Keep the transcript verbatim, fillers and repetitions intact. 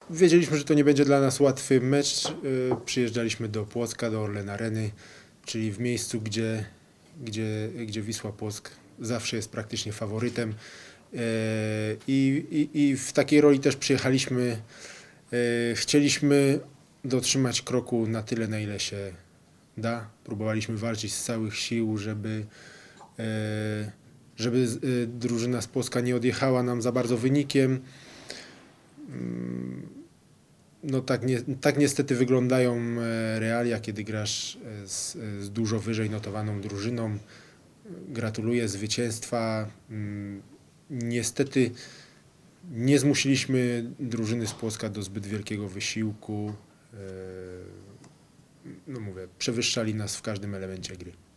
wiedzieliśmy, że to nie będzie dla nas łatwy mecz. Y, Przyjeżdżaliśmy do Płocka, do Orlen Areny, czyli w miejscu, gdzie, gdzie, gdzie Wisła Płock zawsze jest praktycznie faworytem. Y, I, i, I w takiej roli też przyjechaliśmy. Y, Chcieliśmy dotrzymać kroku na tyle, na ile się da. Próbowaliśmy walczyć z całych sił, żeby, e, żeby e, drużyna z Płocka nie odjechała nam za bardzo wynikiem. Mm, No tak, nie, tak niestety wyglądają e, realia, kiedy grasz e, z, z dużo wyżej notowaną drużyną. Gratuluję zwycięstwa. Mm, Niestety nie zmusiliśmy drużyny z Płocka do zbyt wielkiego wysiłku. E, No mówię, przewyższali nas w każdym elemencie gry.